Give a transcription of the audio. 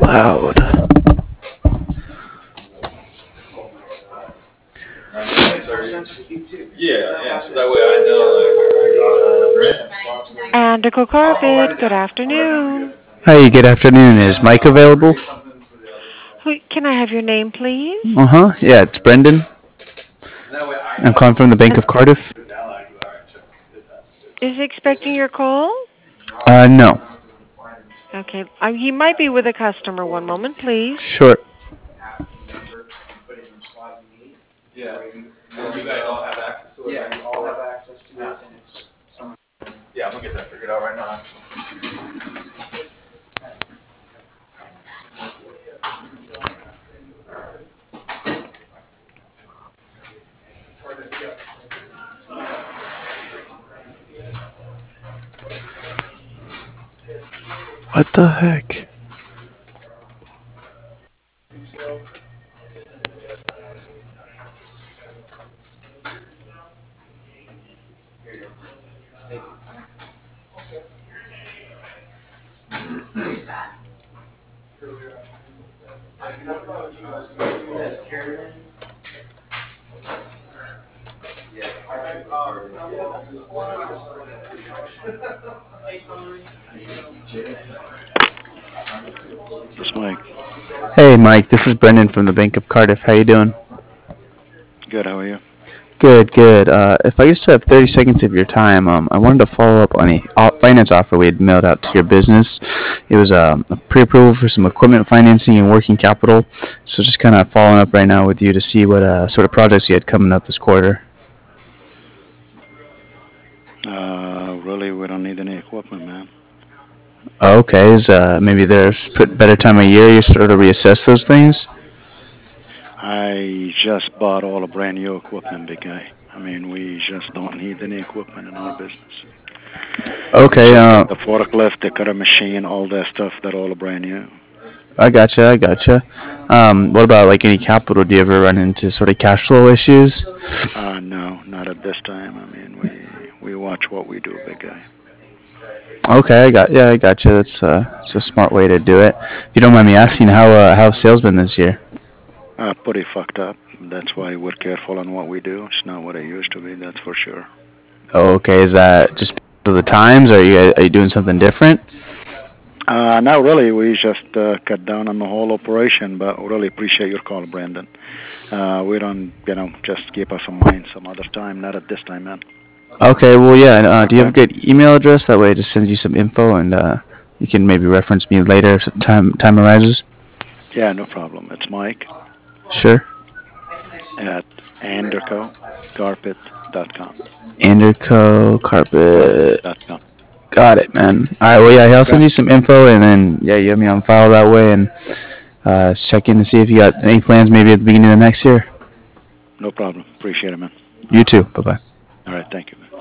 loud. Yeah, so that way I know, like, Andico Carpet, good afternoon. Hi, good afternoon. Is Mike available? Who, can I have your name, please? Uh huh. Yeah, it's Brendan. I'm calling from the Bank And of Cardiff. is he expecting your call? No. Okay, he might be with a customer. One moment, please. Sure. yeah. And you guys all have access to it. Yeah, I'm gonna get that figured out right now. What the heck? It's Mike. Hey, Mike. This is Brendan from the Bank of Cardiff. How you doing? Good, how are you? Good, good. If I just have 30 seconds of your time, I wanted to follow up on a finance offer we had mailed out to your business. It was a pre-approval for some equipment financing and working capital. So just kind of following up right now with you to see what sort of projects you had coming up this quarter. Really, we don't need any equipment, man. Oh, okay, is maybe there's better time of year you sort of reassess those things? I just bought all the brand new equipment, big guy. I mean, we just don't need any equipment in our business. We Okay, just got the forklift, the cutter machine, all that stuff, that all brand new. I gotcha, I gotcha. What about like any capital? Do you ever run into sort of cash flow issues? No, not at this time. I mean, we watch what we do, big guy. Okay, I gotcha. It's a smart way to do it. If you don't mind me asking, how have sales been this year? Pretty fucked up. That's why we're careful on what we do. It's not what it used to be, that's for sure. Oh, okay, is that just because of the times? Or are you doing something different? Not really. We just cut down on the whole operation, but we really appreciate your call, Brandon. We don't, just keep us in mind some other time. Not at this time, man. Okay, well, yeah. Do you have Okay? a good email address? That way, it just sends you some info, and you can maybe reference me later if time arises. Yeah, no problem. It's Mike Sure. at andercocarpet.com. Anderco Carpet. Carpet.com. Got it, man. All right. Well, yeah, I'll Okay? send you some info, and then yeah, you have me on file that way, and check in to see if you got any plans maybe at the beginning of next year. No problem. Appreciate it, man. You too. Bye bye. All right. Thank you, man.